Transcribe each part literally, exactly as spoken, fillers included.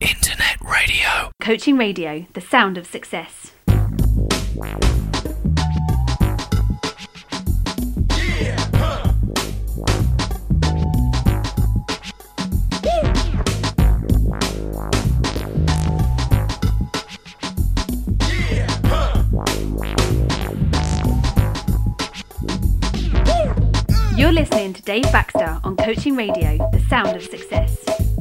Internet radio. Coaching Radio, the sound of success. You're listening to Dave Baxter on Coaching Radio, the sound of success.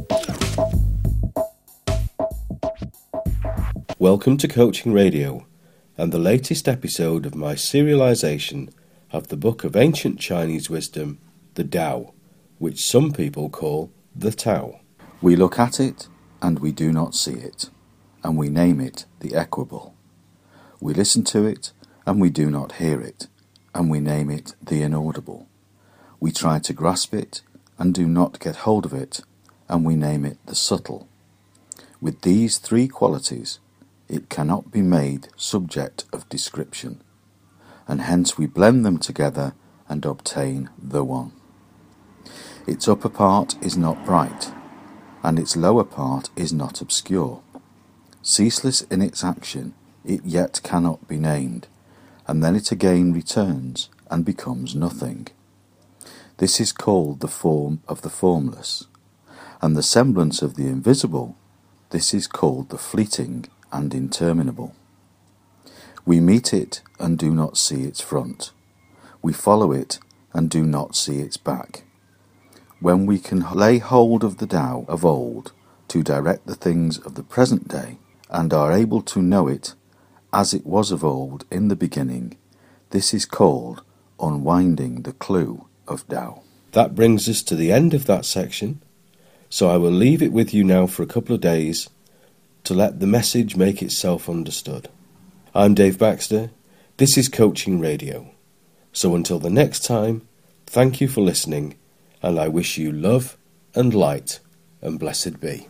Welcome to Coaching Radio and the latest episode of my serialization of the book of ancient Chinese wisdom, the Tao, which some people call the Tao. We look at it and we do not see it, and we name it the equable. We listen to it and we do not hear it, and we name it the inaudible. We try to grasp it and do not get hold of it, and we name it the subtle. With these three qualities, it cannot be made subject of description, and hence we blend them together and obtain the one. Its upper part is not bright, and its lower part is not obscure. Ceaseless in its action, it yet cannot be named, and then it again returns and becomes nothing. This is called the form of the formless, and the semblance of the invisible, this is called the fleeting and interminable. We meet it and do not see its front. We follow it and do not see its back. When we can lay hold of the Tao of old to direct the things of the present day, and are able to know it as it was of old in the beginning, this is called unwinding the clue of Tao. That brings us to the end of that section, so I will leave it with you now for a couple of days to let the message make itself understood. I'm Dave Baxter. This is Coaching Radio. So until the next time, thank you for listening, and I wish you love and light, and blessed be.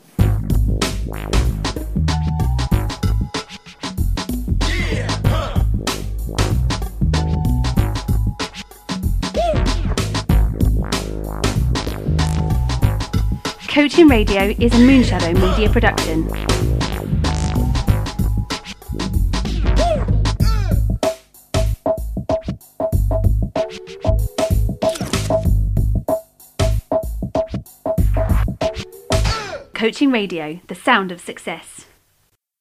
Coaching Radio is a Moonshadow Media production. Coaching Radio, the sound of success.